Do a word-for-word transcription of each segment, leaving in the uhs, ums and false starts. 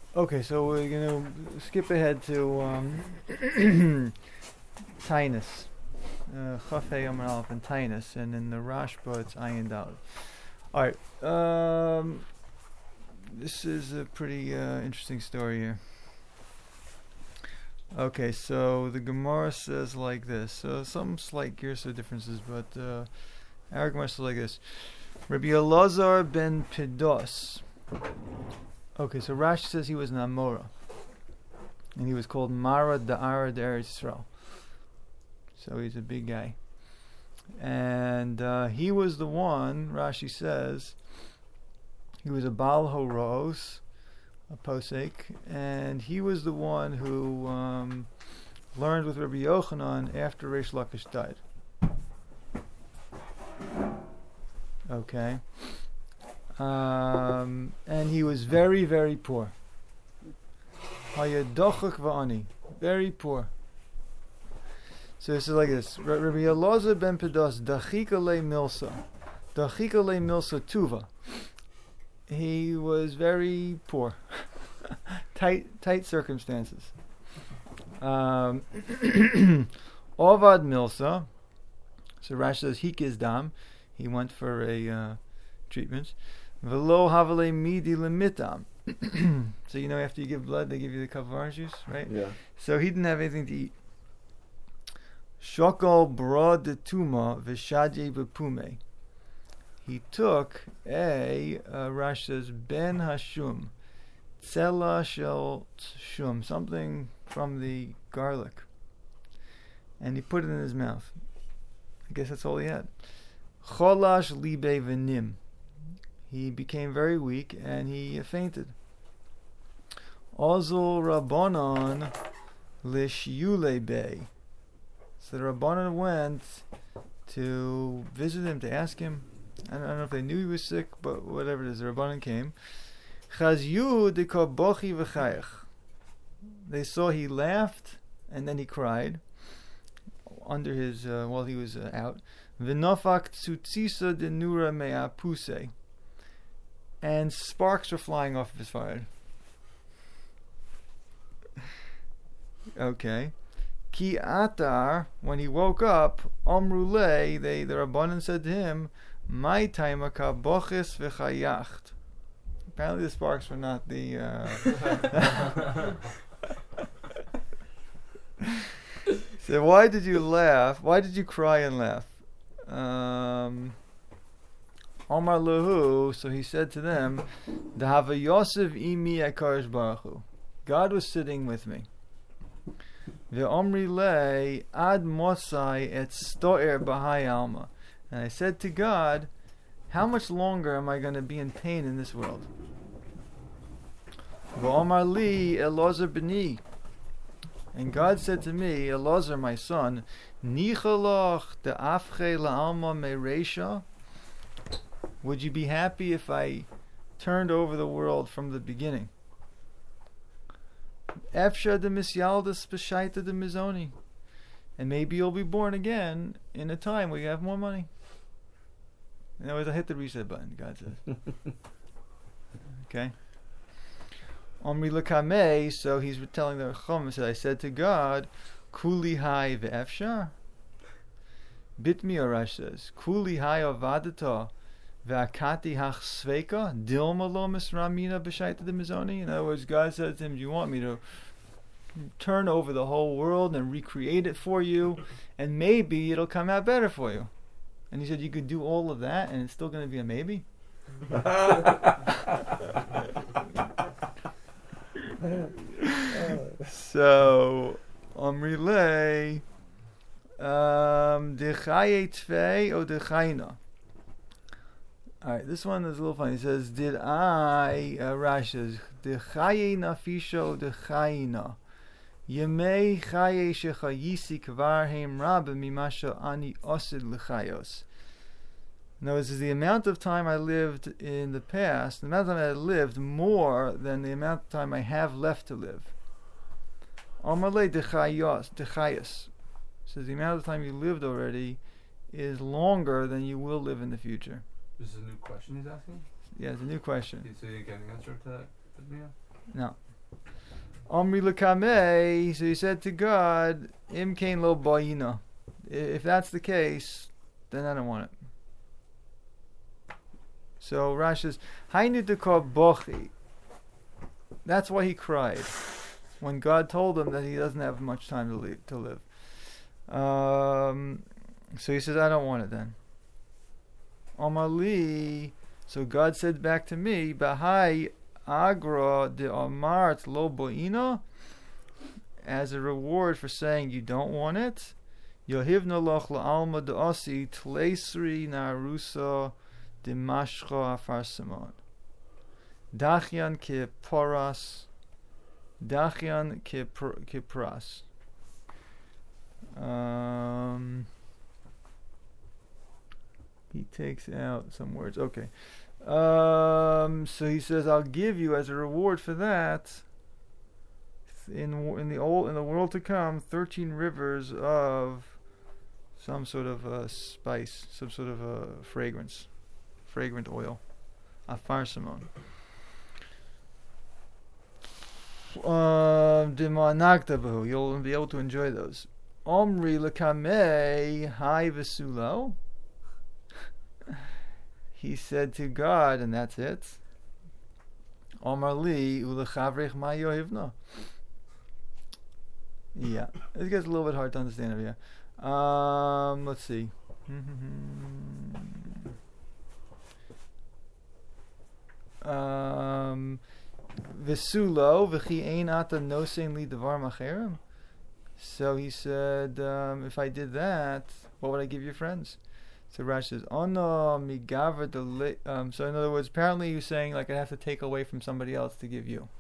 Okay, so we're going to skip ahead to um, Tainus. Uh, Chafei Amar Aleph and Tainus, and in the Rashba it's Ayin Daled. Alright, um, this is a pretty uh, interesting story here. Okay, so the Gemara says like this. So some slight Girsa differences, but uh, our Gemara says like this. Rabbi Elazar ben Pidos. Okay, so Rashi says he was an Amora, and he was called Mara Da'ara D'Eretz Yisrael. So he's a big guy. And uh, he was the one, Rashi says, he was a Baal Horos, a Posek, and he was the one who um, learned with Rabbi Yochanan after Reish Lakish died. Okay. Um, and he was very, very poor. Hayadochak va'ani. Very poor. So this is like this. Rabbi Elazar ben Pedos, Dachika le Milsa. Dachika le Milsa Tuva. He was very poor. tight tight circumstances. Um, Ovad Milsa. So Rashi says Hikiz Dam. He went for a uh, treatment. Velo Havale Midi Limitam. So you know after you give blood they give you the cup of orange juice, right? Yeah. So he didn't have anything to eat. Shokol bra de tuma v'shadye b'pume. He took a, uh, Rash says, ben hashum, tzela shel shum, something from the garlic, and he put it in his mouth. I guess that's all he had. Cholash libe v'nim. He became very weak and he fainted. Ozul rabbanon lishyule bey. So the Rabbanan went to visit him, to ask him. I don't, I don't know if they knew he was sick, but whatever it is, the Rabbanan came. Chazyu deka bochi v'chayach. They saw he laughed and then he cried under his uh, while he was uh, out. V'nofak tzutzisa de nura me'apuse. And sparks were flying off of his forehead. Okay. Ki atar, when he woke up, omrule, they the Rabbanan said to him, "My taimaka bochis v'chayacht." Apparently, the sparks were not the. Uh So why did you laugh? Why did you cry and laugh? Um, Omar lehu. So he said to them, "Dahava Yosef imi akarish baruch hu." God was sitting with me. Ve'omri le ad mosai et stoer b'hai alma. And I said to God, how much longer am I going to be in pain in this world? Ve'omar li Elazar b'ni. And God said to me, Elazar, my son, Nichalach de'afche la'alma me'reisha. Would you be happy if I turned over the world from the beginning? Efsha de misyaldas b'shaita de mizoni. And maybe you'll be born again in a time where you have more money. In other words, I hit the reset button, God says. Okay? Omri l'kamei, so he's telling the Chum, said, I said to God, Kuli hai ve'efsha. Bitmi Arash says, Kuli hai avadata ve'akati hach sveka dilma lo misramina b'shaita de mizoni. In other words, God said to him, do you want me to turn over the whole world and recreate it for you, and maybe it'll come out better for you? And he said, you could do all of that and it's still going to be a maybe? So, Omrile, um, Dechaye Tfei o Dechayna. Alright, this one is a little funny. It says, did I, uh, Rash says, Dechaye Nafisha o Dechayna. Yemei Chaye Shechayisi Kvar Heim Rabba Mimasha Ani Osid Lechayos. In other words, this is the amount of time I lived in the past, the amount of time I lived more than the amount of time I have left to live. Amalei dechayos, dechayos. Says the amount of time you lived already is longer than you will live in the future. This is a new question he's asking? Yeah, it's a new question. So you get an answer to that? No. Omri Lekame, so he said to God, Im Kain Lo Bayina. If that's the case, then I don't want it. So Rashi says, Hainu Dekor Bochi. That's why he cried when God told him that he doesn't have much time to live. To live. Um, so he says, I don't want it then. Omar Li, so God said back to me, Bahai Agra de Amart Lo Boina, as a reward for saying you don't want it, Yohivna Loch La'alma de Osi Tlesri Narusa de Mashcha Afar Simon. Dachyan ke poras, Dachyan ke pras. Um, he takes out some words. Okay. Um, so he says, "I'll give you as a reward for that, in in the old in the world to come, thirteen rivers of some sort of uh, spice, some sort of uh, fragrance, fragrant oil, afar simon." Um, you'll be able to enjoy those. Omri lekame hai vesulo. He said to God, and that's it. Omar li ulechavrich ma yohivna. Yeah, it gets a little bit hard to understand over here. Um, let's see. um, Vesulo v'chi ein ata nosein li devar macherim. So he said, um, if I did that, what would I give your friends? So Rashi says, "Oh no, migaver the." Um, so in other words, apparently he was saying like I have to take away from somebody else to give you.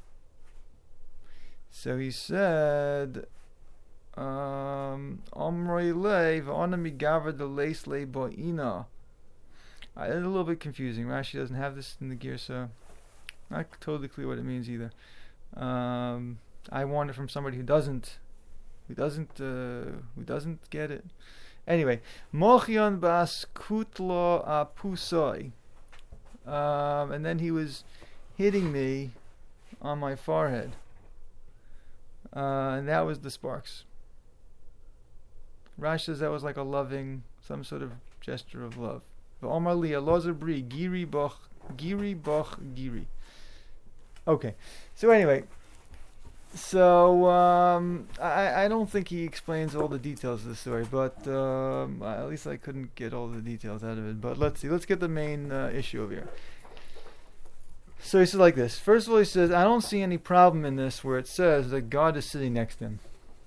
So he said, um, "Omrei le v'ona migaver the leis le bo'ina." It's a little bit confusing. Rashi doesn't have this in the Girsa. Not totally clear what it means either. Um, I want it from somebody who doesn't, who doesn't, uh, who doesn't get it. Anyway, Mochion bas kutlo apusoi. Um, and then he was hitting me on my forehead. Uh, and that was the sparks. Rashi says that was like a loving, some sort of gesture of love. V'omar li alozabri giri boch, giri boch giri. Okay, so anyway, so um, I, I don't think he explains all the details of the story, but um, at least I couldn't get all the details out of it. But let's see, let's get the main uh, issue over here. So he says like this. First of all, he says, I don't see any problem in this where it says that God is sitting next to him.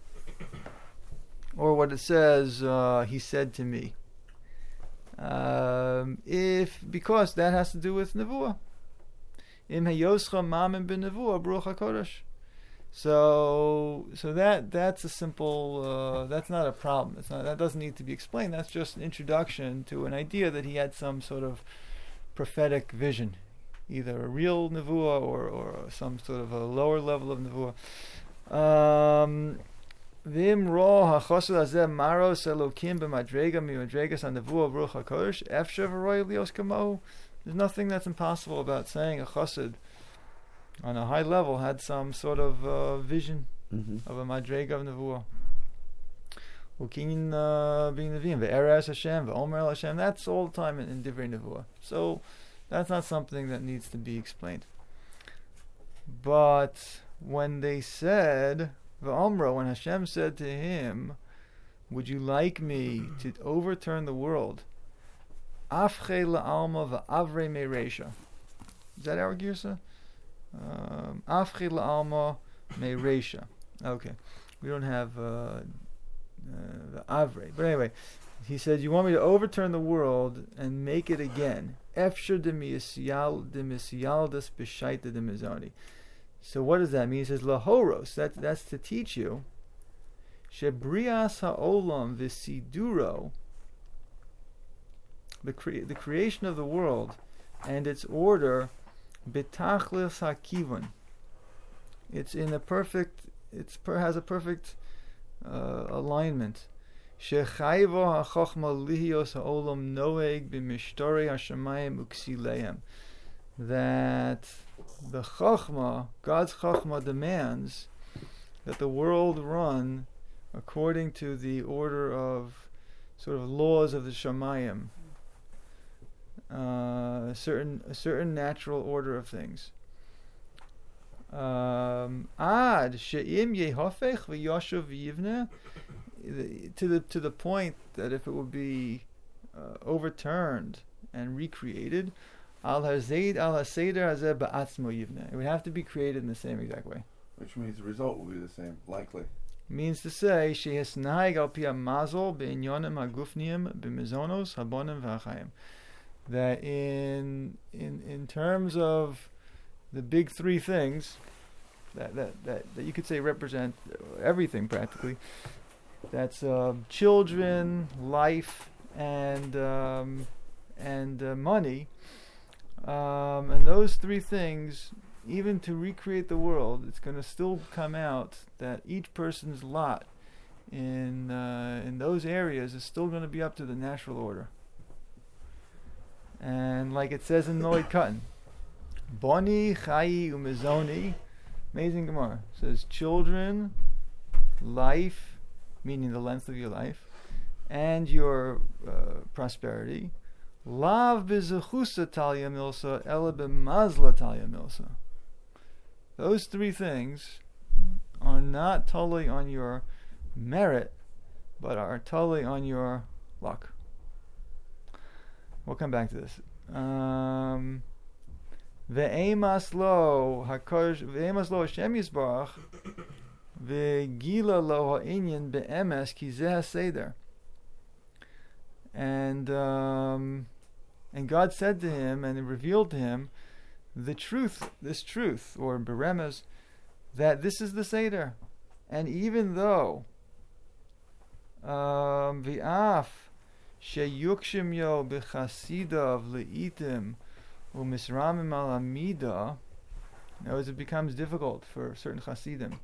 Or what it says, uh, he said to me. Um, if because that has to do with Nevuah. Im hayoscha mamen ben Nevuah Baruch HaKodesh. So, so that that's a simple. Uh, that's not a problem. It's not. That doesn't need to be explained. That's just an introduction to an idea that he had some sort of prophetic vision, either a real nevuah or or some sort of a lower level of nevuah. Um, Vim ro hachosel hazeh maros elokim b'madrega mimadregas hanevuah Baruch HaKodesh efsher v'roy lios kamo. There's nothing that's impossible about saying a chassid on a high level had some sort of uh, vision mm-hmm. of a madrega of nevuah. Ukin being nevim ve'eres Hashem ve'omer el Hashem. That's all the time in, in divrei nevuah. So that's not something that needs to be explained. But when they said ve'omra, when Hashem said to him, "Would you like me to overturn the world?" Afche la'alma va'avrei me'reisha. Is that our girsa? Um, Afche la'alma me'reisha. Okay, we don't have uh, uh, the avrei, but anyway, he said, "You want me to overturn the world and make it again?" Efshar de misyal de misyaldas b'shaita de mizani. So what does that mean? He says lahoros. That that's to teach you. Shebrias ha'olam v'siduro. The cre- the creation of the world and its order, betachlis hakivon. It's in a perfect. It's per, has a perfect uh, alignment. Shechayvo hachachma lihios haolam noeg b'mishtore hashamayim uksileim. That the Chachma, God's Chachma demands that the world run according to the order of sort of laws of the Shamayim, uh, a certain a certain natural order of things. Um, Ad she'im yehofech v'yoshuv v'yivneh, to the to the point that if it would be uh, overturned and recreated, al hazayd al haseder hazeh ba'atzmo yivneh, it would have to be created in the same exact way. Which means the result will be the same, likely. Means to say, shehes naig al pi hamazol be'inyonim hagufniyim b'mizonos habonim v'achayim, that in in in terms of the big three things that, that, that, that you could say represent everything practically. That's uh, children, life, and um, and uh, money. Um, and those three things, even to recreate the world, it's going to still come out that each person's lot in uh, in those areas is still going to be up to the natural order. And like it says in Noid Katan, Boni, Chayi, Umezoni, amazing Gemara. It says children, life, meaning the length of your life, and your uh, prosperity. Lav bizachusa talya milsa, ela b'mazla talya milsa. Those three things are not totally on your merit, but are totally on your luck. We'll come back to this. Um... Ve'emas lo hakosh ve'emas lo Hashem Yisbarach ve'gila lo ha'inyan be'emes ki zeh ha'seder. And um, and God said to him, and it revealed to him the truth, this truth, or beremes, that this is the seder. And even though um, v'af sheyukshim yo b'chasidav le'itim u'misramim al amida, as it becomes difficult for certain chasidim,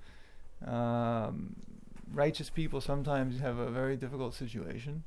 um, righteous people sometimes have a very difficult situation.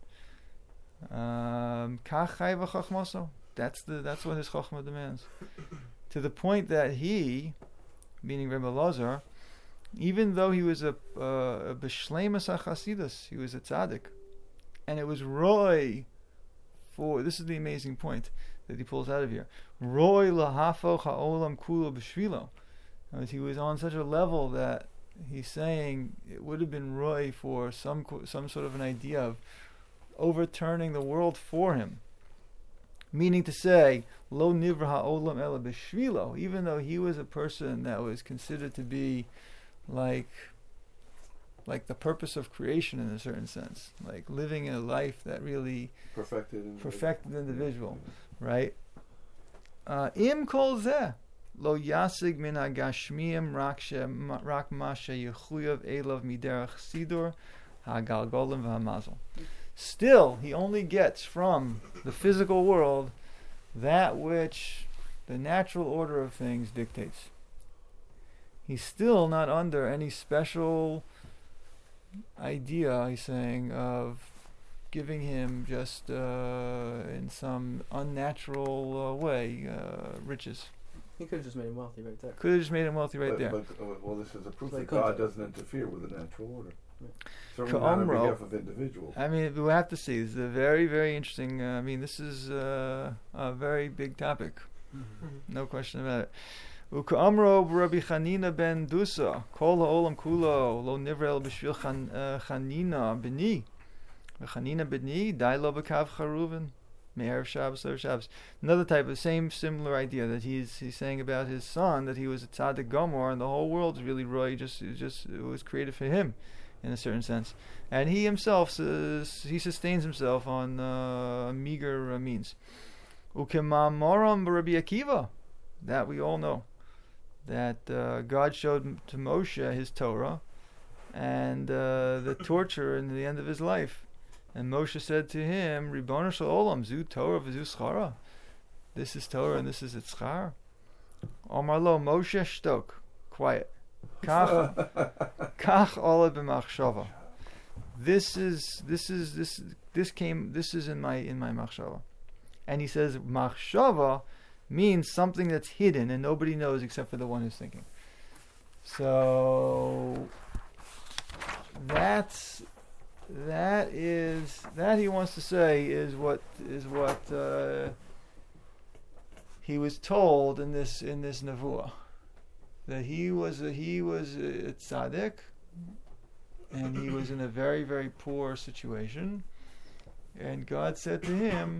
Um, Kach chai v'chachmaso. That's the that's what his chachma demands. To the point that he, meaning Rebbe Lazar, even though he was a uh, a b'shleimus hachasidus, he was a tzaddik, and it was roy for, this is the amazing point that he pulls out of here, roy lahafo ha'olam kulo b'shvilo. He was on such a level that he's saying it would have been roy for some some sort of an idea of overturning the world for him. Meaning to say, lo nivra ha'olam ela b'shvilo, even though he was a person that was considered to be like like the purpose of creation in a certain sense, like living a life that really perfected individual, perfected individual, right? Im kol zeh lo yasig min hagashmiyim rak ma sheyechuyav elav miderach sidur hagalgolim v'hamazel. Still, he only gets from the physical world that which the natural order of things dictates. He's still not under any special idea, he's saying, of giving him just uh, in some unnatural uh, way uh, riches. He could have just made him wealthy right there. Could have just made him wealthy right but, there. But, uh, well, this is a proof So that God doesn't interfere with the natural order. Yeah. Certainly not on behalf of individuals. I mean, we have to see. This is a very, very interesting. Uh, I mean, this is uh, a very big topic. Mm-hmm. No question about it. U'ka'amro Rabbi Chanina ben Dusa, kol ha'olam kulo lo nivrel b'shvil Chanina b'ni, v'Chanina b'ni dai lo b'kav charuvin me'erev Shabbos erev Shabbos. Another type of same similar idea that he's he's saying about his son, that he was a tzaddik gomor and the whole world is really roy, just just it was created for him, in a certain sense, and he himself says, he sustains himself on uh, meager uh, means. Ukemamoram Rabbi Akiva, that we all know, that uh, God showed to Moshe his Torah and uh, the torture in the end of his life, and Moshe said to him, Ribono shel olam, zu Torah v'zu schara. This is Torah and this is its schar. Omar lo Moshe shtok, quiet. Kach kach ola b'machshava. This is this is this this came this is in my in my machshava, and he says machshava means something that's hidden and nobody knows except for the one who's thinking. So that's that is that he wants to say is what is what uh, he was told in this in this nevuah, that he was a, he was a tzaddik, and he was in a very very poor situation, and God said to him,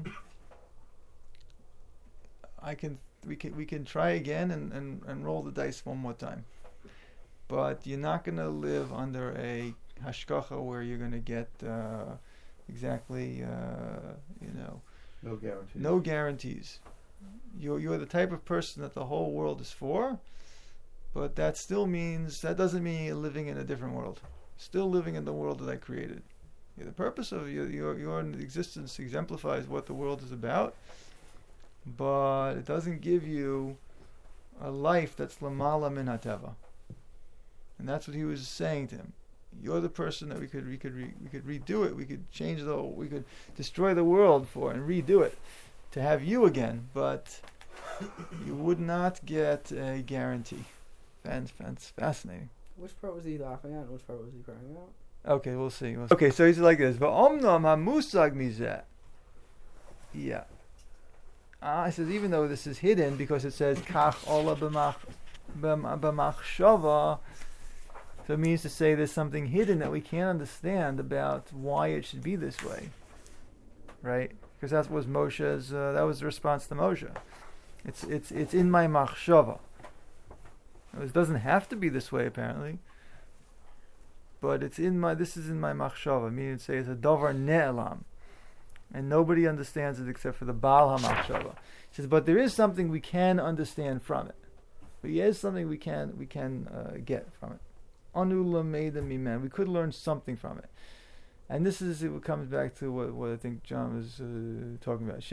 I can we can we can try again and, and, and roll the dice one more time. But you're not going to live under a hashkacha where you're going to get uh, exactly, uh, you know, no guarantees. No guarantees. You're you're the type of person that the whole world is for, but that still means that doesn't mean you're living in a different world. Still living in the world that I created. Yeah, the purpose of your your your existence exemplifies what the world is about, but it doesn't give you a life that's lamala min hateva. And that's what he was saying to him. You're the person that we could we could re, we could redo it. We could change the we could destroy the world for and redo it to have you again. But you would not get a guarantee. That's, that's fascinating. Which part was he laughing at and which part was he crying out? Okay, we'll see. We'll see. Okay, so he's like this. Va'omnam hamusag mizeh. Yeah. Ah, I says even though this is hidden because it says kach ola b'mach b'machshava. So it means to say there's something hidden that we can't understand about why it should be this way, right? Because that was Moshe's. Uh, that was the response to Moshe. It's it's it's in my machshava. It doesn't have to be this way apparently, but it's in my. This is in my machshava. Meaning to say it's a davar ne'elam, and nobody understands it except for the Baal HaMachshava. He says, but there is something we can understand from it. But there is something we can we can uh, get from it. We could learn something from it. And this is, it comes back to what, what I think John was uh, talking about.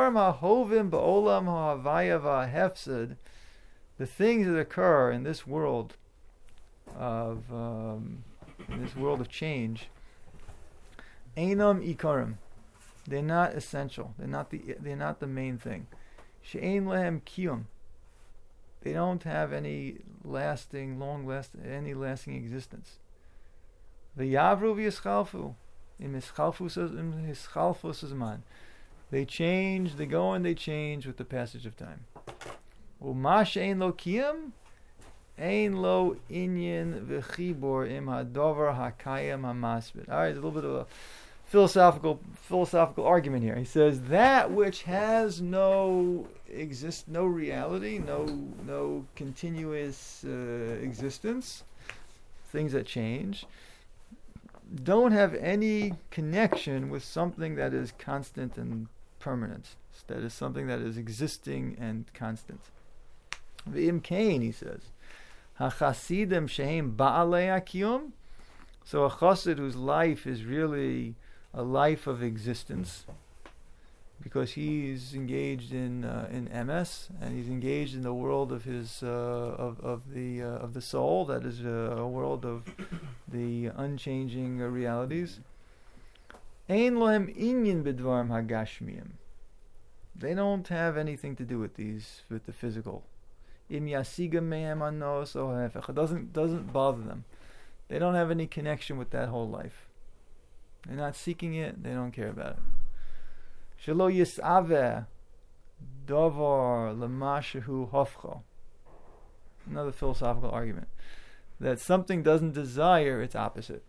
The things that occur in this world of um, in this world of change, einam ikarim, they're not essential. They're not the they're not the main thing. She'ein lehem kiyum. They don't have any lasting, long last, any lasting existence. V'yavru v'yischalfu, im hischalfus zman. They change, they go and they change with the passage of time. U'ma she'ein lo kiyum, ein lo inyan v'chibor im hadover hakayim hamasbid. All right, there's a little bit of a philosophical philosophical argument here. He says that which has no exist, no reality, no no continuous uh, existence, things that change, don't have any connection with something that is constant and permanent. That is something that is existing and constant. V'im kain, he says, hachasidim shehem ba'alei hakiyum. So a chassid whose life is really a life of existence, because he's engaged in uh, in M S and he's engaged in the world of his uh, of of the uh, of the soul, that is uh, a world of the unchanging uh, realities. Ein lohem inyan b'dvarim hagashmiyim. They don't have anything to do with these, with the physical. Im yasiga mehem anos o hefech. It doesn't doesn't bother them. They don't have any connection with that whole life. They're not seeking it. They don't care about it. Shelo yisaveh davar lemashehu hofcho. Another philosophical argument. That something doesn't desire its opposite.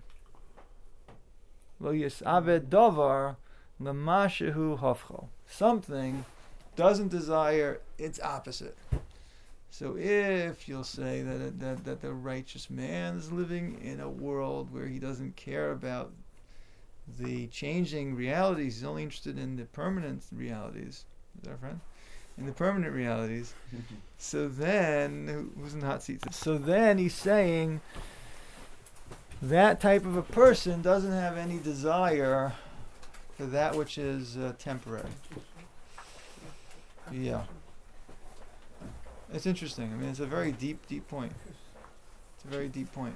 Lo yisaveh davar lemashehu hofcho. Something doesn't desire its opposite. So if you'll say that, that that the righteous man is living in a world where he doesn't care about the changing realities, he's only interested in the permanent realities. Is that our friend? In the permanent realities. So then, who's in the hot seat? So then he's saying that type of a person doesn't have any desire for that which is uh, temporary. Yeah. It's interesting. I mean, it's a very deep, deep point. It's a very deep point.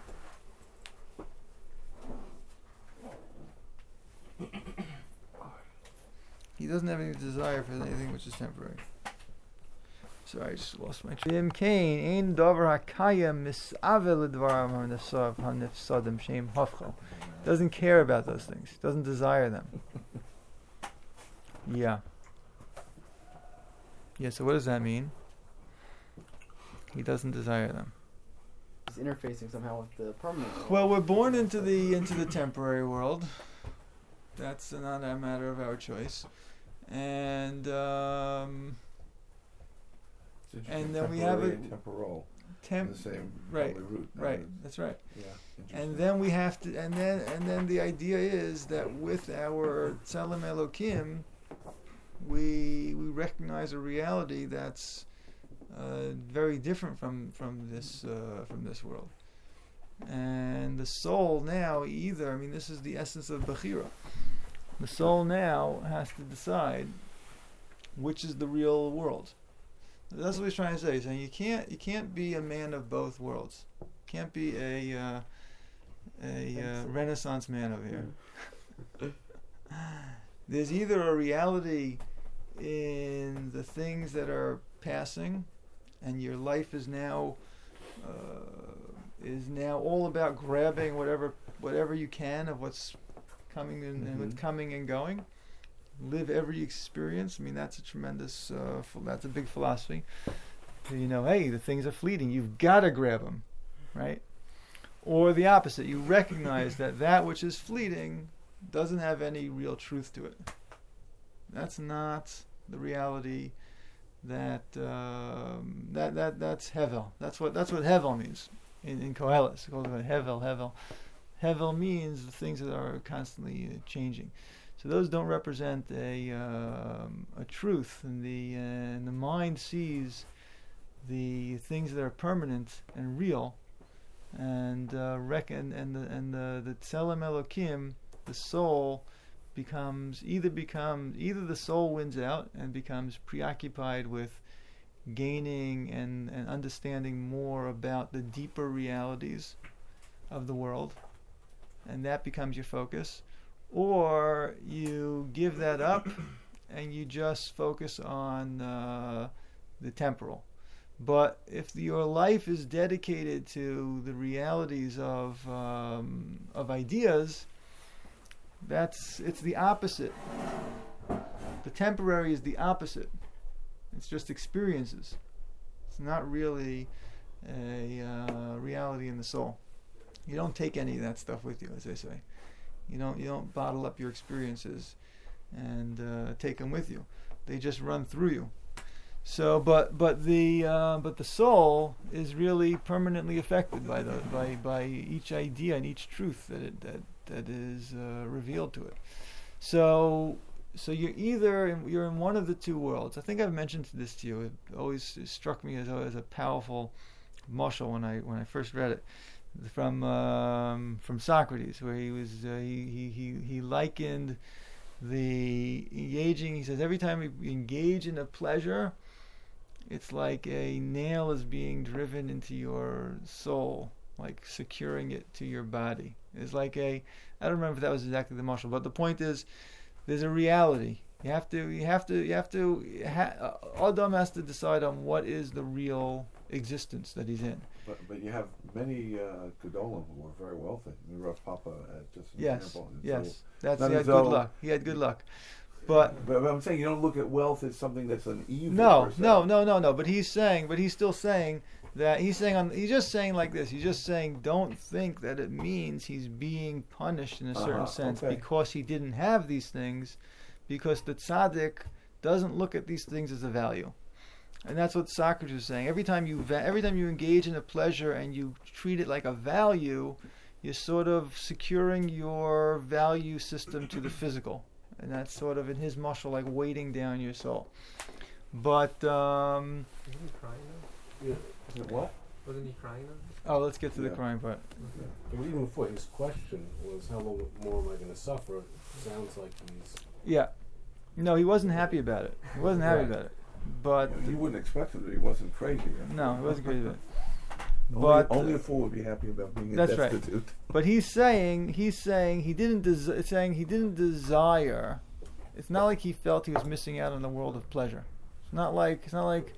He doesn't have any desire for anything which is temporary. Sorry, I just lost my train. Kain, ein davar hakayem misavel lidvaram hanefsav hanefsadim shem hafchal. Doesn't care about those things. Doesn't desire them. Yeah. Yeah, so what does that mean? He doesn't desire them. He's interfacing somehow with the permanent world. Well, we're born into the into the temporary world. That's not a matter of our choice. And um, and then we have a and temporal. Temp- the same right, root. right. That's right. Yeah. And then we have to, and then and then the idea is that with our Tzelem Elokim, we we recognize a reality that's uh, very different from from this uh, from this world. And the soul now either, I mean, this is the essence of Bechira. The soul now has to decide which is the real world. That's what he's trying to say. He's saying you can't you can't be a man of both worlds. Can't be a uh, a uh, Renaissance man over here. There's either a reality in the things that are passing, and your life is now uh, is now all about grabbing whatever whatever you can of what's coming in, Mm-hmm. and what's coming and going. Live every experience. I mean, that's a tremendous, uh, ph- that's a big philosophy. So, you know, hey, the things are fleeting. You've got to grab them, right? Or the opposite. You recognize that that which is fleeting doesn't have any real truth to it. That's not the reality. That um, that that that's Hevel. That's what that's what Hevel means in in Koheles. It's called Hevel. Hevel. Hevel means the things that are constantly uh, changing. So those don't represent a um, a truth, and the uh, and the mind sees the things that are permanent and real, and uh, reckon and the and the the Tzelem Elokim, the soul, becomes either becomes either the soul wins out and becomes preoccupied with gaining and and understanding more about the deeper realities of the world, and that becomes your focus. Or you give that up and you just focus on uh, the temporal. But if your life is dedicated to the realities of um, of ideas, that's it's the opposite. The temporary is the opposite. It's just experiences. It's not really a uh, reality in the soul. You don't take any of that stuff with you, as they say. You don't you don't bottle up your experiences and uh, take them with you. They just run through you. So, but but the uh, but the soul is really permanently affected by the by by each idea and each truth that it, that that is uh, revealed to it. So so you're either in, you're in one of the two worlds. I think I've mentioned this to you. It always struck me as a, as a powerful mashal when I when I first read it. From um, from Socrates, where he was uh, he, he he he likened the engaging. He says every time you engage in a pleasure, it's like a nail is being driven into your soul, like securing it to your body. It's like a I don't remember if that was exactly the mashal, but the point is, there's a reality. You have to you have to you have to. Ha, uh, Adam has to decide on what is the real existence that he's in. But but you have many uh, Gedolim who are very wealthy. I mean, Rav Papa, uh, just an Yes, example. And yes, so that's not he had as good though- luck. He had good luck, but But, but I'm saying you don't look at wealth as something that's an evil. no, per se. no, no, no, no. But he's saying, but he's still saying that he's saying on. He's just saying like this. He's just saying, don't think that it means he's being punished in a certain Uh-huh, sense okay. because he didn't have these things, because the tzaddik doesn't look at these things as a value. And that's what Socrates is saying. Every time you va- every time you engage in a pleasure and you treat it like a value, you're sort of securing your value system to the physical, and that's sort of in his mashal like weighting down your soul. But um, Wasn't he crying now? Yeah. Is it what? Wasn't he crying now? oh, let's get to the Yeah. crying part. Well, even before his question was, how long more am I going to suffer? It sounds like he's... Yeah, no, he wasn't happy about it. He wasn't happy Right. about it. But You, know, you wouldn't expect it. He wasn't crazy. huh? no, he wasn't crazy about it. Only, But only a fool would be happy about being That's right. destitute. But he's saying he's saying he didn't des- saying he didn't desire. It's not like he felt he was missing out on the world of pleasure. It's not like it's not like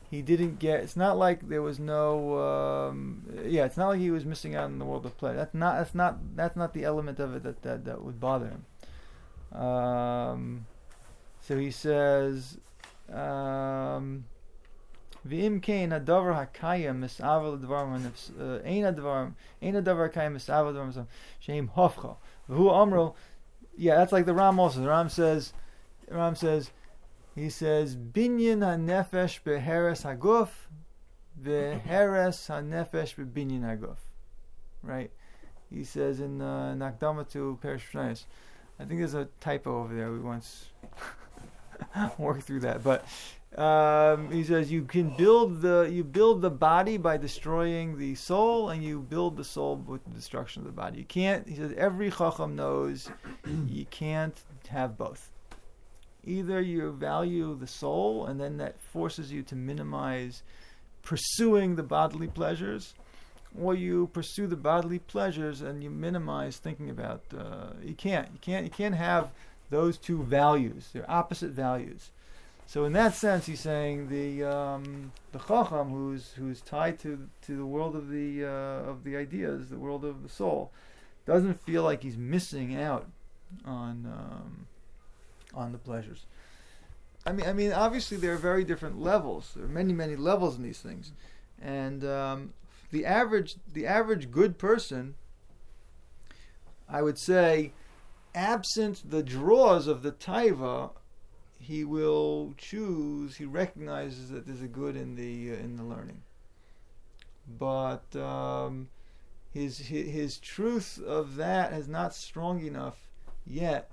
he didn't get. It's not like there was no. Um, yeah, it's not like he was missing out in the world of play. That's not. That's not. That's not the element of it that that, that would bother him. Um, so he says. Um, V'im kein hadavar hakayim misavel dvarim uh, ein hadavar ein hadavar hakayim misavel dvarim sheim hofcha v'hu amro. Yeah, that's like the Ram also. The Ram says, the Ram says, he says binyan hanefesh beheres haguf veheres hanefesh bebinyan haguf. Right? He says in uh, Nakdama to Perish Shnayos. I think there's a typo over there. We once worked through that, but. Um, he says you can build the you build the body by destroying the soul, and you build the soul with the destruction of the body. You can't. He says every chacham knows you can't have both. Either you value the soul, and then that forces you to minimize pursuing the bodily pleasures, or you pursue the bodily pleasures and you minimize thinking about. Uh, you can't. You can't. You can't have those two values. They're opposite values. So in that sense, he's saying the um, the chacham who's who's tied to to the world of the uh, of the ideas, the world of the soul, doesn't feel like he's missing out on um, on the pleasures. I mean, I mean, obviously there are very different levels. There are many many levels in these things, and um, the average the average good person, I would say, absent the draws of the taiva, he will choose. He recognizes that there's a good in the uh, in the learning, but um, his, his his truth of that is not strong enough yet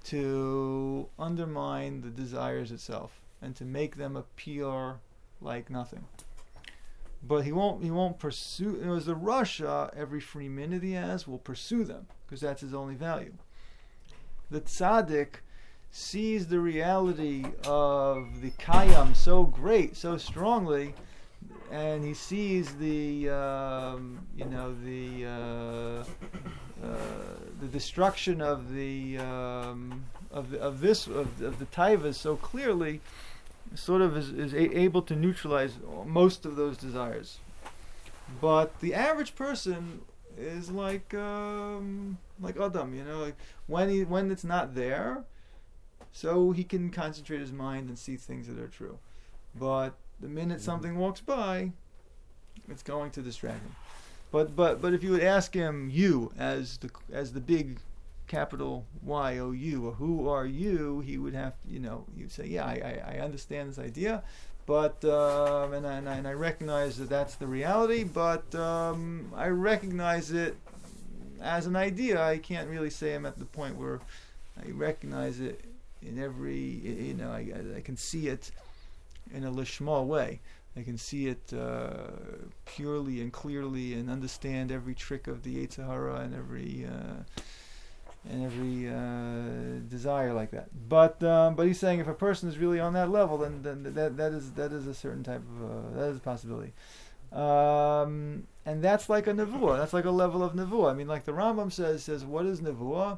to undermine the desires itself and to make them appear like nothing. But he won't he won't pursue. It was the Rasha. Every free minute he has will pursue them because that's his only value. The tzaddik sees the reality of the kayam so great, so strongly, and he sees the um, you know the uh, uh, the destruction of the um, of of this of, of the taivas so clearly, sort of is, is a, able to neutralize most of those desires. But the average person is like um, like Adam, you know, like when he when it's not there. So he can concentrate his mind and see things that are true. But the minute something walks by, it's going to distract him. But but but if you would ask him, you as the as the big capital Y O U, who are you? He would have, you know, you'd say, yeah, I I, I understand this idea, but um, and I, and I and I recognize that that's the reality. But um, I recognize it as an idea. I can't really say I'm at the point where I recognize it. In every, you know, I, I can see it in a lishma way. I can see it uh, purely and clearly, and understand every trick of the Yetzer Hara and every uh, and every uh, desire like that. But um, but he's saying if a person is really on that level, then then that that is that is a certain type of uh, that is a possibility. Um, and that's like a nevuah. That's like a level of nevuah. I mean, like the Rambam says says what is nevuah?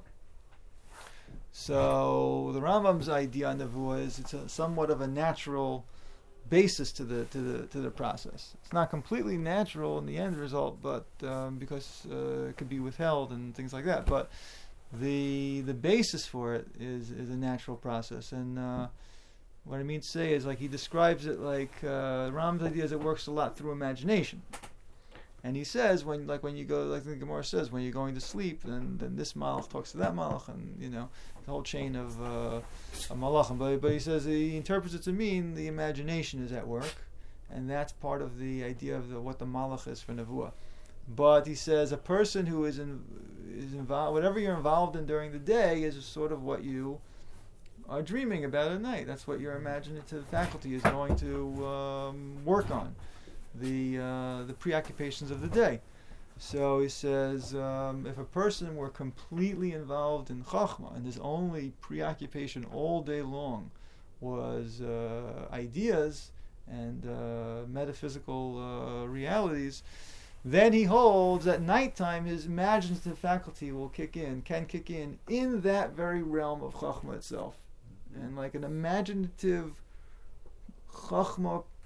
So the Rambam's idea on nevuah is it's a, somewhat of a natural basis to the to the to the process. It's not completely natural in the end result, but um, because uh, it could be withheld and things like that. But the the basis for it is is a natural process. And uh, what I mean to say is, like he describes it like uh, Rambam's idea is it works a lot through imagination. And he says when, like when you go, like the Gemara says, when you're going to sleep, then then this malach talks to that malach, and you know the whole chain of uh, of malachim. But but he says he interprets it to mean the imagination is at work, and that's part of the idea of the, what the malach is for nevuah. But he says a person who is in, is involved, whatever you're involved in during the day, is sort of what you are dreaming about at night. That's what your imaginative faculty is going to um, work on. The uh, the preoccupations of the day. So he says, um, if a person were completely involved in chachma and his only preoccupation all day long was uh, ideas and uh, metaphysical uh, realities, then he holds at nighttime his imaginative faculty will kick in, can kick in, in that very realm of chachma itself. And like an imaginative chachma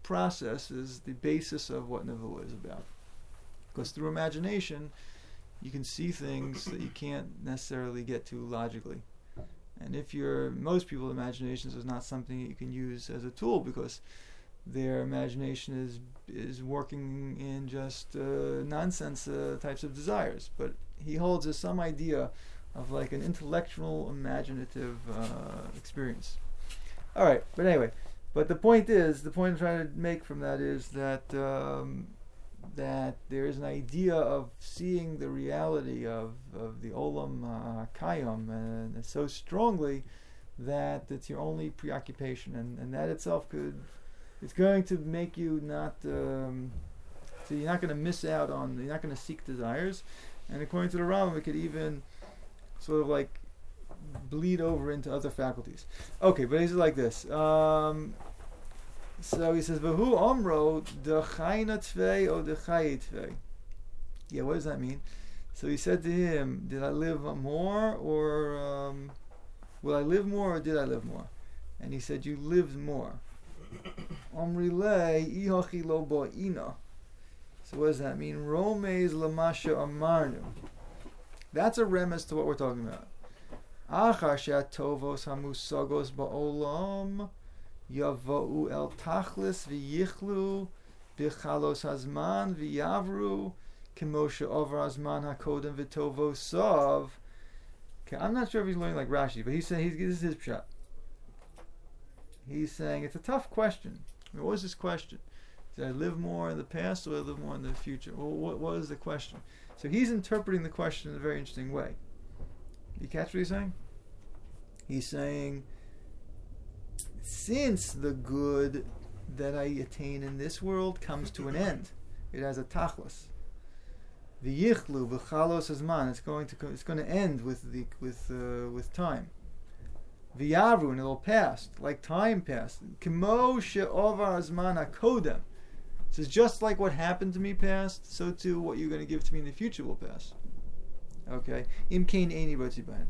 process is the basis of what Nevuah is about. Because through imagination, you can see things that you can't necessarily get to logically. And if you're, most people's imaginations is not something that you can use as a tool, because their imagination is is working in just uh, nonsense uh, types of desires. But he holds as some idea of like an intellectual, imaginative uh, experience. All right, but anyway, but the point is, the point I'm trying to make from that is that um, that there is an idea of seeing the reality of, of the Olam uh, Kayam, and so strongly that it's your only preoccupation, and, and that itself could, it's going to make you not, um, so you're not going to miss out on, you're not going to seek desires, and according to the Rambam, it could even sort of like bleed over into other faculties. Okay, but he's like this. Um, so he says, "V'hu omro de chayna tvei o de chayi tvei." Yeah, what does that mean? So he said to him, "Did I live more, or um, will I live more, or did I live more?" And he said, "You lived more." Omri le ihochi lo bo'ina. So what does that mean? Romeis lamasha amarnu. That's a remes to what we're talking about. Achar she'atovos hamusagos ba'olam yava'u el tachlis v'yichlu b'chalos hazman v'yavru k'moshe over hazman hakodem v'tovo sov. Okay, I'm not sure if he's learning like Rashi, but he's saying, he's, this is his pshat. He's saying it's a tough question. I mean, what was this question? Did I live more in the past, or did I live more in the future? Well, what, what is the question? So he's interpreting the question in a very interesting way. You catch what he's saying? He's saying, since the good that I attain in this world comes to an end, it has a tachlis. V'yichlu b'chalos hazman. It's going to it's going to end with the with uh, with time. V'yavru, and it'll pass like time passed. K'mo she'ovar hazman hakodem. It says, just like what happened to me passed, so too what you're going to give to me in the future will pass. Okay? Im kain eini rotzi bahen.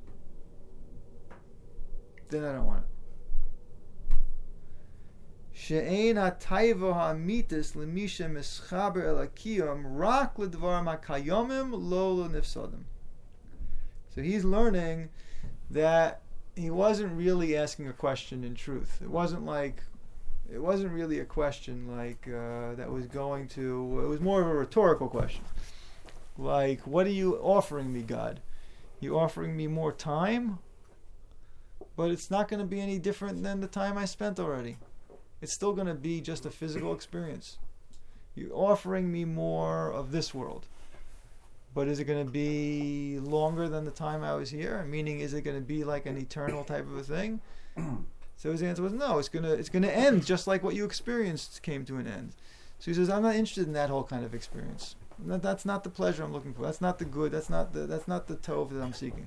Then I don't want it. She'ein ha'taivo ha'amitis l'misha mischaber el hakiyom rak l'dvar ma'kayomim lo l'nifsodim. So he's learning that he wasn't really asking a question in truth. It wasn't like, it wasn't really a question like uh, that was going to, it was more of a rhetorical question. Like, what are you offering me, God? You offering me more time? But it's not going to be any different than the time I spent already. It's still going to be just a physical experience. You're offering me more of this world. But is it going to be longer than the time I was here? Meaning, is it going to be like an eternal type of a thing? So his answer was no. It's gonna it's gonna end just like what you experienced came to an end. So he says, I'm not interested in that whole kind of experience. That, that's not the pleasure I'm looking for. That's not the good. That's not the that's not the tov that I'm seeking.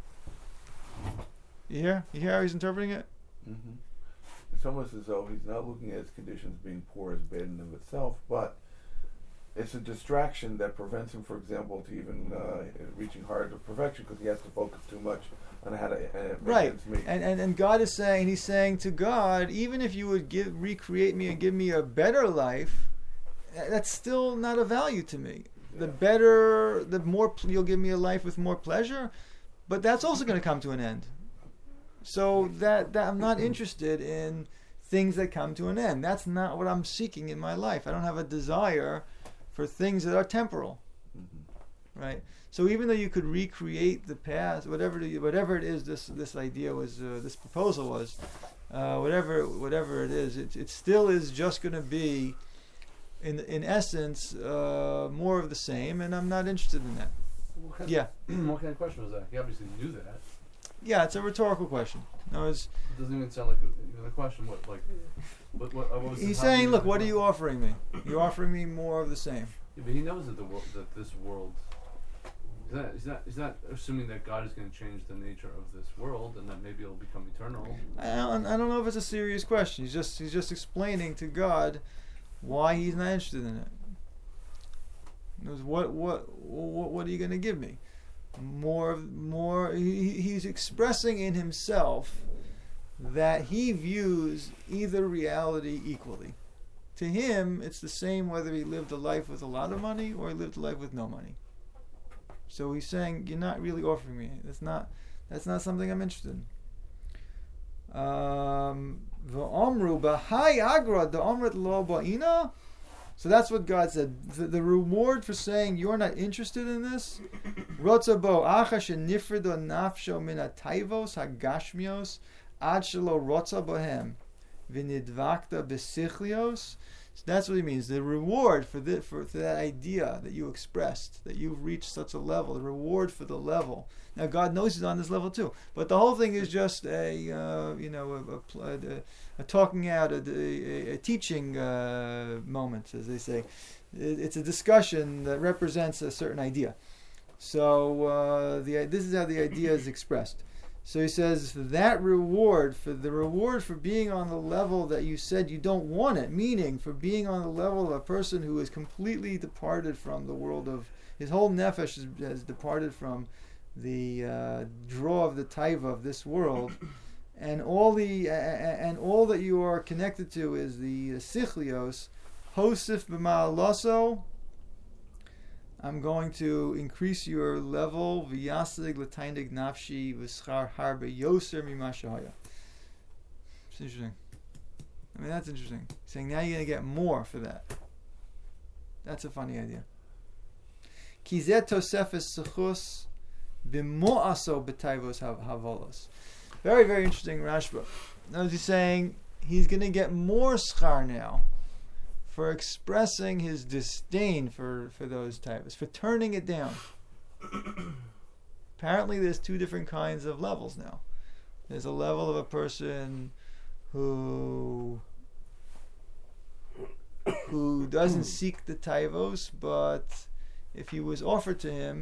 You hear? You hear how he's interpreting it? Mm-hmm. It's almost as though he's not looking at his conditions being poor as bad in and of itself, but it's a distraction that prevents him, for example, to even uh, reaching hard to perfection, because he has to focus too much on how to uh, make right. ends meet. And, and and God is saying, he's saying to God, even if you would give recreate me and give me a better life, that's still not a value to me. Yeah. The better, the more pl- you'll give me a life with more pleasure, but that's also going to come to an end. So that, that I'm not interested in things that come to an end. That's not what I'm seeking in my life. I don't have a desire for things that are temporal. Mm-hmm. Right? So even though you could recreate the past, whatever the, whatever it is, this this idea was, uh, this proposal was, uh, whatever whatever it is, it it still is just going to be, in in essence, uh, more of the same, and I'm not interested in that. What kind yeah. Of, what kind of question was that? He obviously knew that. Yeah, it's a rhetorical question. No, it's. It doesn't even sound like a, even a question. What like? What what? what was he's saying, look, what are you offering me? You're offering me more of the same. Yeah, but he knows that the world, that this world. He's not, he's not, he's not assuming that God is going to change the nature of this world and that maybe it'll become eternal. I don't, I don't know if it's a serious question. He's just he's just explaining to God why he's not interested in it. He knows what what what what are you going to give me? More more. He, he's expressing in himself that he views either reality equally. to him, it's the same whether he lived a life with a lot of money or he lived a life with no money. So he's saying, you're not really offering me. That's not, that's not something I'm interested in. Um, V'omru b'hai agra da'omret lo ba'ina. So that's what God said. The, the reward for saying you're not interested in this, Rotza bo acha shenifredo nafsho min ha'taivos ha'gashmios ad shelo rotza bohem v'nidvakta b'sichlios. So that's what he means. The reward for, the, for for that idea that you expressed, that you've reached such a level, the reward for the level. Now God knows he's on this level too, but the whole thing is just a uh, you know a, a, a, a talking out, a, a, a teaching uh, moment, as they say. It, it's a discussion that represents a certain idea. So uh, the this is how the idea is expressed. So he says that reward, for the reward for being on the level that you said you don't want it, meaning for being on the level of a person who is completely departed from the world of, his whole nefesh has, has departed from the uh, draw of the taiva of this world, and all the uh, and all that you are connected to is the uh, sichlios, hosif b'ma'aloso. I'm going to increase your level. V'yasig l'tainig nafshi v'schar harbe yoser mimashahaya. It's interesting. I mean, that's interesting. Saying now you're going to get more for that. That's a funny idea. Kizet tosefes sechus b'mo'aso b'taivos havolos. Very, very interesting Rashba. Now he's saying he's going to get more schar now for expressing his disdain for, for those types, for turning it down. Apparently there's two different kinds of levels now. There's a level of a person who who doesn't seek the taivos, but if he was offered to him,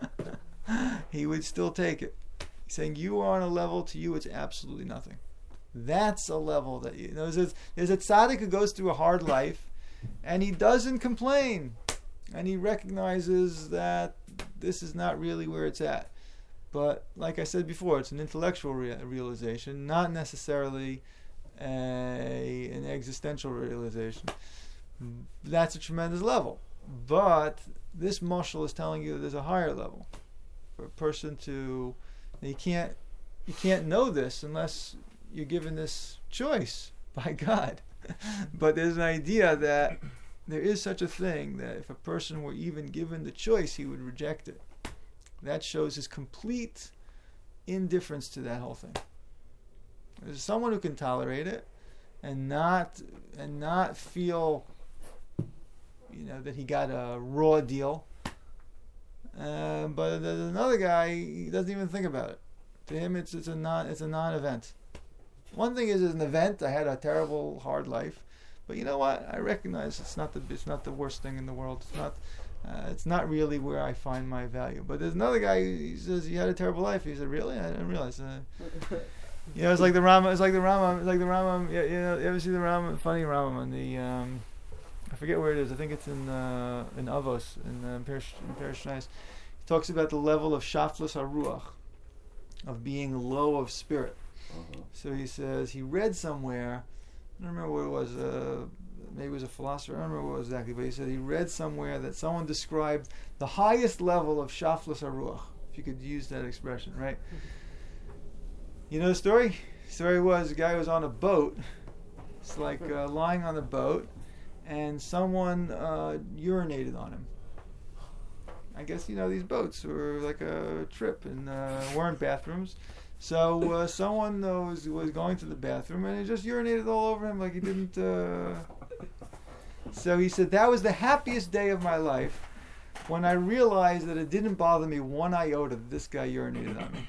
he would still take it. He's saying you are on a level, to you it's absolutely nothing. That's a level that you, you know, there's, there's a tzaddik who goes through a hard life, and he doesn't complain, and he recognizes that this is not really where it's at. But like I said before, it's an intellectual rea- realization, not necessarily a, an existential realization. That's a tremendous level. But this mashal is telling you that there's a higher level. For a person to, you can't, you can't know this unless you're given this choice by God. But there's an idea that there is such a thing that if a person were even given the choice, he would reject it. That shows his complete indifference to that whole thing. There's someone who can tolerate it and not and not feel, you know, that he got a raw deal. Uh, but there's another guy, he doesn't even think about it. To him, it's it's a non it's a non-event. One thing is, it's an event. I had a terrible, hard life, but you know what? I recognize it's not the it's not the worst thing in the world. It's not uh, it's not really where I find my value. But there's another guy. He says he had a terrible life. He said, "Really? I didn't realize." Uh, you know, it's like the Rama. It's like the Rama. It's like the Rama. You, you know, you ever see the Rama? Funny Rama on the. Um, I forget where it is. I think it's in uh, in Avos in uh, Perish Nais. He talks about the level of shaflas haruach, of being low of spirit. Uh-huh. So he says he read somewhere, I don't remember what it was, uh, maybe it was a philosopher, I don't remember what it was exactly, but he said he read somewhere that someone described the highest level of shaflas haruach, if you could use that expression, right? You know the story? The story was the guy was on a boat, it's like uh, lying on the boat, and someone uh, urinated on him. I guess, you know, these boats were like a trip and uh, weren't bathrooms. So uh, someone uh, was, was going to the bathroom and he just urinated all over him like he didn't... Uh... So he said, that was the happiest day of my life when I realized that it didn't bother me one iota that this guy urinated on me.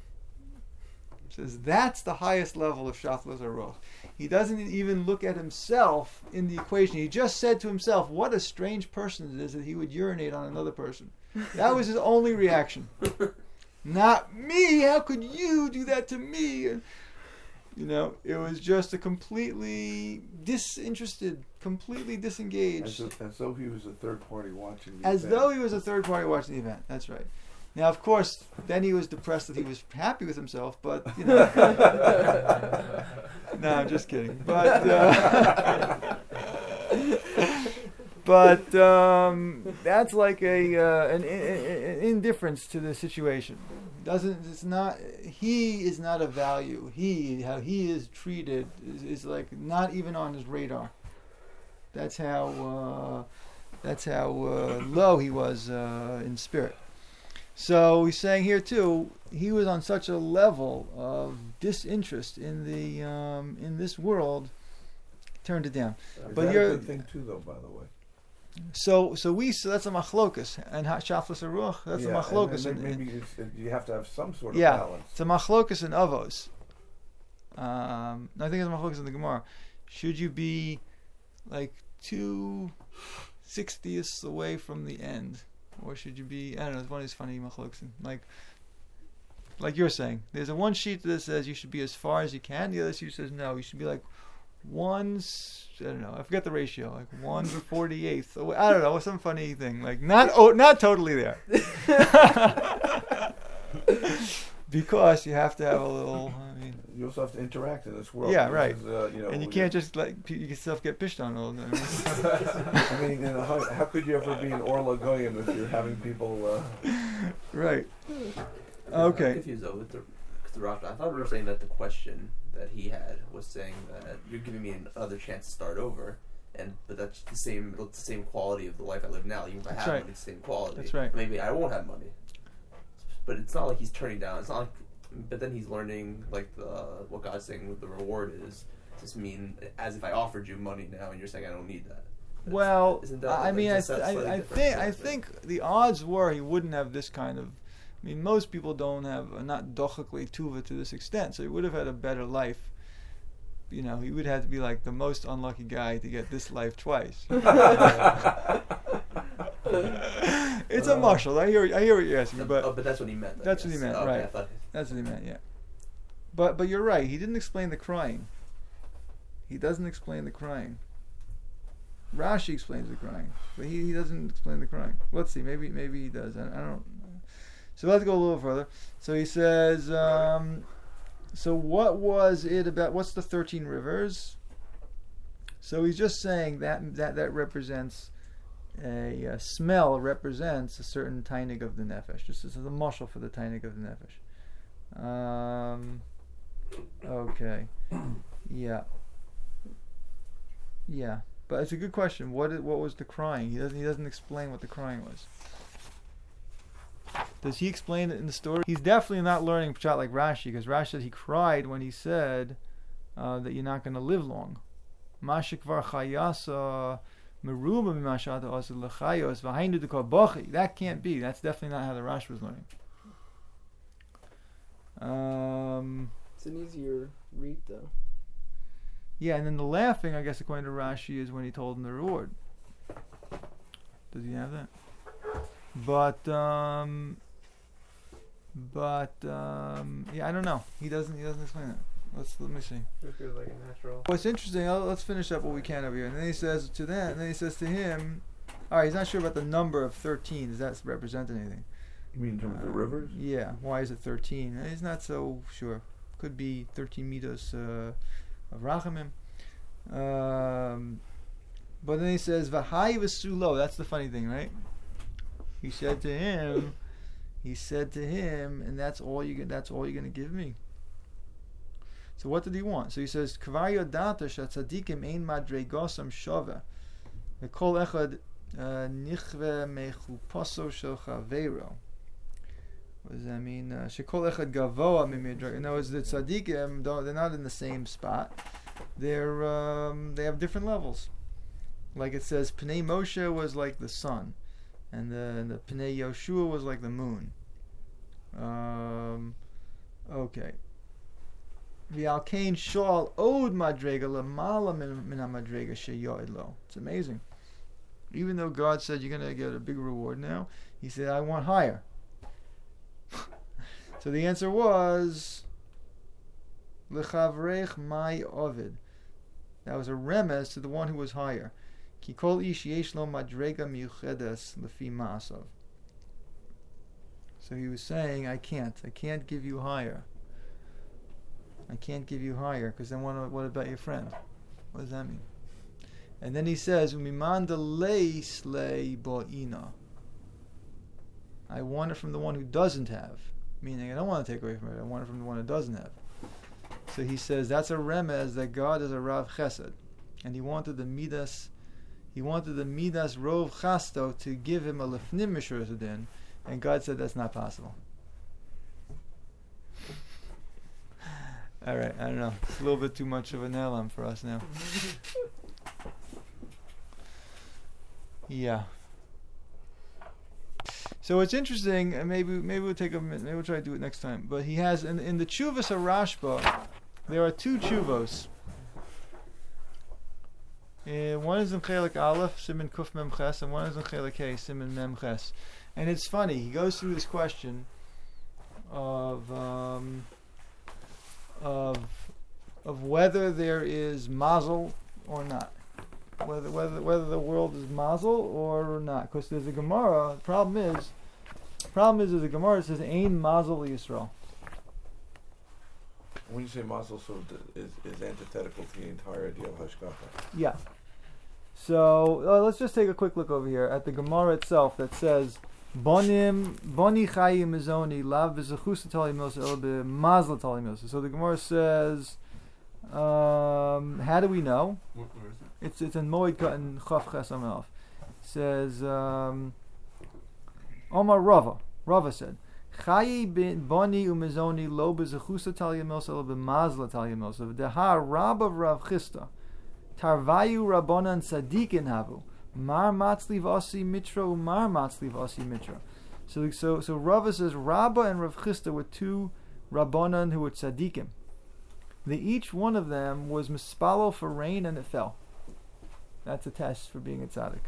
He says, that's the highest level of shaflas haruach. He doesn't even look at himself in the equation. He just said to himself, what a strange person it is that he would urinate on another person. That was his only reaction. Not me, how could you do that to me? And, you know, it was just a completely disinterested, completely disengaged. As, if, as though he was a third party watching the As event. though he was a third party watching the event, that's right. Now, of course, then he was depressed that he was happy with himself, but, you know. No, I'm just kidding. But, uh, But um, that's like a uh, an, an indifference to the situation. Doesn't it's not he is not a value. He how he is treated is, is like not even on his radar. That's how uh, that's how uh, low he was uh, in spirit. So he's saying here too, he was on such a level of disinterest in the um, in this world, turned it down. Is But that you're- a good thing too, though? By the way. So so we so that's a machlokus and shaflas aruch. That's Yeah, a machlokus. and then and- maybe it's, it, you have to have some sort of Yeah. balance. It's a machlokus in avos. Um, I think it's a machlokus in the Gemara. Should you be like two sixtieths away from the end, or should you be? I don't know. It's one of these funny machlokus. Like, like you're saying, there's a one sheet that says you should be as far as you can. The other sheet says no, you should be like one. s- I don't know. I forget the ratio. Like one to forty eighth. I don't know. Some funny thing. Like not oh, not totally there. Because you have to have a little. I mean, You also have to interact in this world. Yeah, This right. is, uh, you know, and you we- can't just let p- yourself get pished on all the time. I mean, you know, how, how could you ever be an Orla Goyim if you're having people? Uh, Right. I'm Okay. confused though with the, with the Rashi. I thought we were saying that the question that he had was saying that you're giving me another chance to start over, and but that's the same. It's the same quality of the life I live now. Even if I That's have right. money, it's the same quality. That's right. Maybe I won't have money, but it's not like he's turning down. It's not like. But then he's learning like the what God's saying with the reward is. Just mean as if I offered you money now, and you're saying I don't need that. That's- Well, isn't that, I like, mean, I, just th- that slightly I, I different think I concept? think the odds were he wouldn't have this kind of. I mean, most people don't have uh, not dochakli tuva to this extent, so he would have had a better life. You know, he would have to be like the most unlucky guy to get this life twice. It's a marshal. I hear. I hear what you're asking, Oh, but but that's what he meant. I That's what he guess. meant, Okay, right. I thought, that's what he meant. Yeah. But but you're right. He didn't explain the crying. He doesn't explain the crying. Rashi explains the crying, but he, he doesn't explain the crying. Let's see. Maybe maybe he does. I, I don't. So let's go a little further. So he says. Um, so what was it about? What's the thirteen rivers? So he's just saying that that that represents a, uh smell represents a certain tainig of the nefesh. Just as a mashal for the tainig of the nefesh. Um. Okay. Yeah. Yeah. But it's a good question. What is, what was the crying? He doesn't he doesn't explain what the crying was. Does he explain it in the story? He's definitely not learning pshat like Rashi, because Rashi said he cried when he said uh, that you're not going to live long. Mashikvar chayasa meruba mimashata asad lechayos v'hainu dekabachi. That can't be. That's definitely not how the Rashi was learning. Um. It's an easier read though. Yeah, and then the laughing, I guess, according to Rashi, is when he told him the reward. Does he have that? But, um, but, um, yeah, I don't know. He doesn't. He doesn't explain it. Let's let me see. It feels like a natural. What's interesting? I'll, let's finish up what we can over here. And then he says to that. And then he says to him, all right, he's not sure about the number of thirteen. Does that represent anything? you mean in terms of Uh, rivers? Yeah. Why is it thirteen? Uh, He's not so sure. Could be thirteen mitos uh, of rachamim. Um, but then he says v'hai v'sulo. That's the funny thing, right? He said to him, he said to him, and that's all you. That's all you're going to give me. So what did he want? So he says kvar yodata shatzadikim ein madregosam shava. V'kol echad nichve mechupaso shel chaveiro. What does that mean? Shekol echad gavoa mimidra. In other words, the tzaddikim don't, they're not in the same spot. They're um, they have different levels. Like it says, Pnei Moshe was like the sun, and the and the Pnei Yoshua was like the moon. Um, okay. V'alkein shal od madrega lamala min min hamadrega sheyoed lo. It's amazing. Even though God said you're gonna get a big reward now, He said, I want higher. So the answer was L'chavrech mai ovid. That was a remez to the one who was higher. Ki kol ish yesh lo madrega miuchedes lefi ma'asav. So he was saying, I can't. I can't give you higher. I can't give you higher, because then what, what about your friend? What does that mean? And then he says, "Umimanda leis le bo'ina." I want it from the one who doesn't have. Meaning, I don't want to take away from it. I want it from the one who doesn't have. So he says that's a remez that God is a Rav Chesed, and he wanted the midas, he wanted the midas rov chasto to give him a lefnim mishur din, and God said that's not possible. All right, I don't know. It's a little bit too much of an elam for us now. Yeah. So it's interesting, and maybe maybe we'll take a minute, maybe we'll try to do it next time. But he has in in the Chuvas Rashba, there are two chuvos. Uh, one is in Chelik Aleph, Siman Kuf Mem Ches, and one is in Chelik Hey, Siman Mem Ches. And it's funny, he goes through this question of um, of of whether there is mazel or not. Whether whether whether the world is mazel or not, because there's a Gemara. The problem is, problem is, there's a Gemara that says "Ein mazel Yisrael." When you say mazel, so is is antithetical to the entire idea of hashgacha. Yeah. So uh, let's just take a quick look over here at the Gemara itself that says "Bonim boni chayim mizoni lav b'zechus tali milsa el b'mazel tali milsa." So the Gemara says, um, how do we know? Where, where is it? It's it's in Moed Katan Chaf Ches Amel. It says um, Omar Rava. Rava said, "Chayi bin boni umezoni lo bezechusa talya milsa lo b'mazla talya milsa v'dehar Rabba Rav Chisda tarvayu rabbanan sadikin havu mar matzli v'asi mitra umar matzli v'asi mitra." So so so Rava says Rabba and Rav Chisda were two rabbanan who were tzadikim. The each one of them was mispalo for rain and it fell. That's a test for being a tzaddik.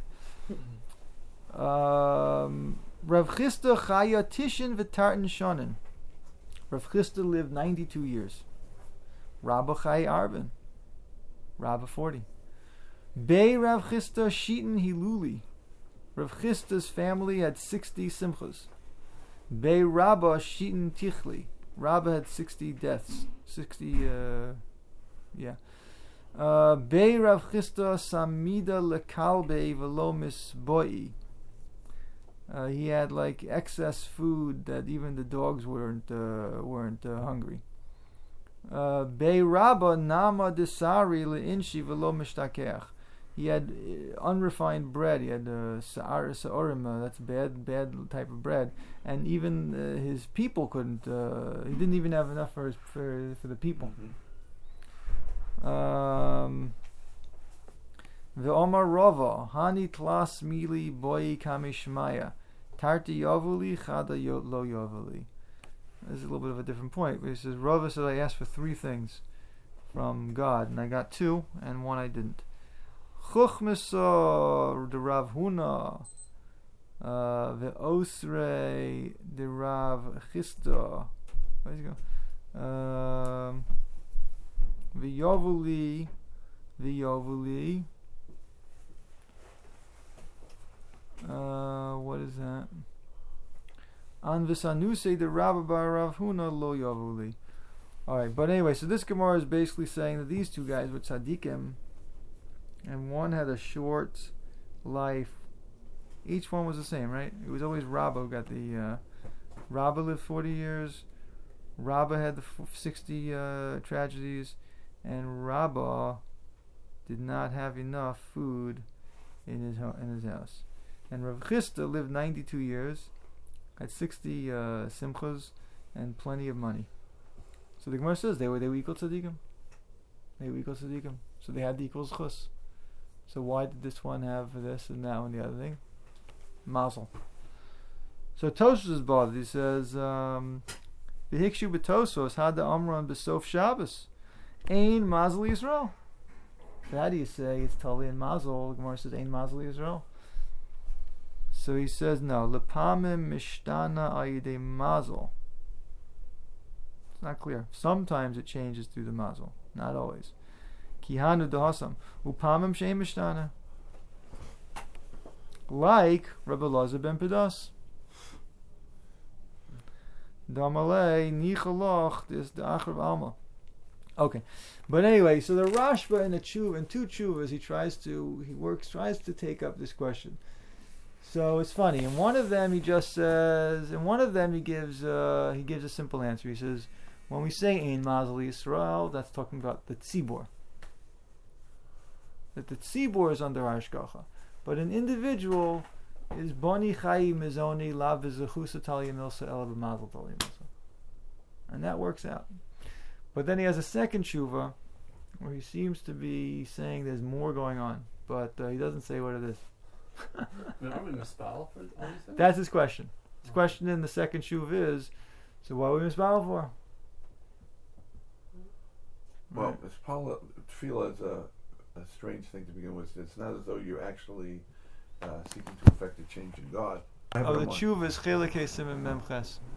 Um, Rav Chisda chaya tishin v'tartan shonin. Rav Chisda lived ninety-two years. Rabba chay arvin. Rabba forty. Bei Rav Chisda shitin hiluli. Rav Chisda's family had sixty simchas. Bei Rabba shitin tichli. Rabba had sixty deaths. Sixty, uh, yeah. Uh, Bei Rav Chisda samida lekalbe velo misboi. Uh, he had like excess food that even the dogs weren't uh, weren't uh, hungry. Uh, Bei Rabba nama desari leinshi velo mishtakeach. He had uh, unrefined bread. He had uh, sa'ar sa'orim. Uh, that's bad, bad type of bread. And even uh, his people couldn't. Uh, he didn't even have enough for his, for for the people. Mm-hmm. Um, the Omar Rava Hani Tlas Mili Boy Kamishmaya Tarti Yavuli Chada Lo Yavuli. This is a little bit of a different point. But he says Rava said I asked for three things from God, and I got two, and one I didn't. Chuchmesa de Rav Huna, the Osre de Rav Chisda. Where's he go? Um. V'yovuli, v'yovuli. Uh, what is that? An v'sanuse de Rabba bar Rav Huna lo yovuli. All right, but anyway, so this Gemara is basically saying that these two guys were tzaddikim, and one had a short life. Each one was the same, right? It was always Rabba who got the. Uh, Rabba lived forty years. Rabba had the f- sixty uh, tragedies. And Rabba did not have enough food in his ho- in his house. And Rav Chisda lived ninety-two years, had sixty uh, simchas, and plenty of money. So the Gemara says they were they were equal tzaddikim. They were equal tzaddikim. So they had the equal zchus. So why did this one have this and that one the other thing? Mazel. So Tosfos is bothered. He says, um, "The hikshu b'Tosfos had the amron b'sof Shabbos." Ein Mazel Yisrael. So how do you say it's totally in Mazel? The Gemara says Ein Mazel Yisrael. So he says no. Lepamim mishtana ayidei Mazel. It's not clear. Sometimes it changes through the Mazel, not always. Kihanu dehasam upamim shein mishtana. Like Rabbi Elazar ben Pedas. Damalei nichalach is the achrav alma. Okay, but anyway, so the Rashba in the tshuva, in two tshuvas, he tries to, he works, tries to take up this question. So it's funny. In one of them, he just says, in one of them, he gives, uh, he gives a simple answer. He says, when we say Ein Mazel Yisrael, that's talking about the tzibor. That the tzibor is under hashgacha, but an individual is boni chayi mizoni lav v'zechusa talya milsa ela b'mazel talya milsa, and that works out. But then he has a second tshuva where he seems to be saying there's more going on, but uh, he doesn't say what it is. Remember we mispal for all these things? That's his question. His question in the second tshuva is, so what are we misbal for? Well, Right. it's Paula, tefillah is a, a strange thing to begin with. It's not as though you're actually uh, seeking to effect a change in God. I have Oh, it the in mind. tshuva is chelik simim memches.